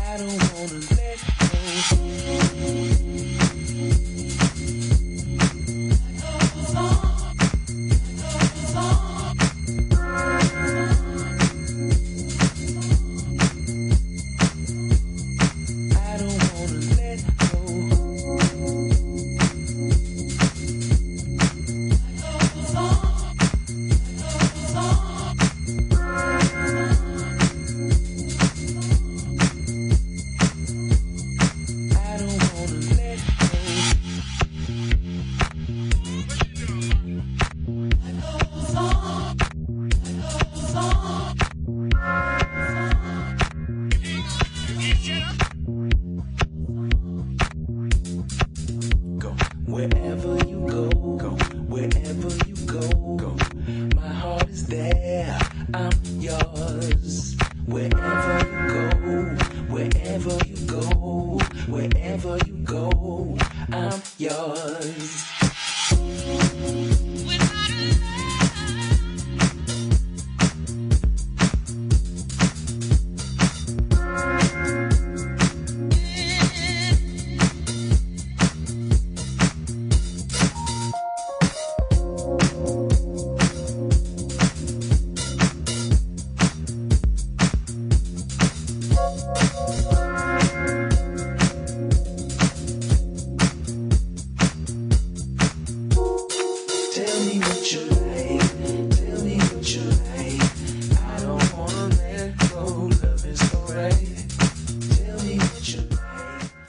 Wherever you go, wherever you go, my heart is there, I'm yours. Wherever you go, wherever you go, I'm yours.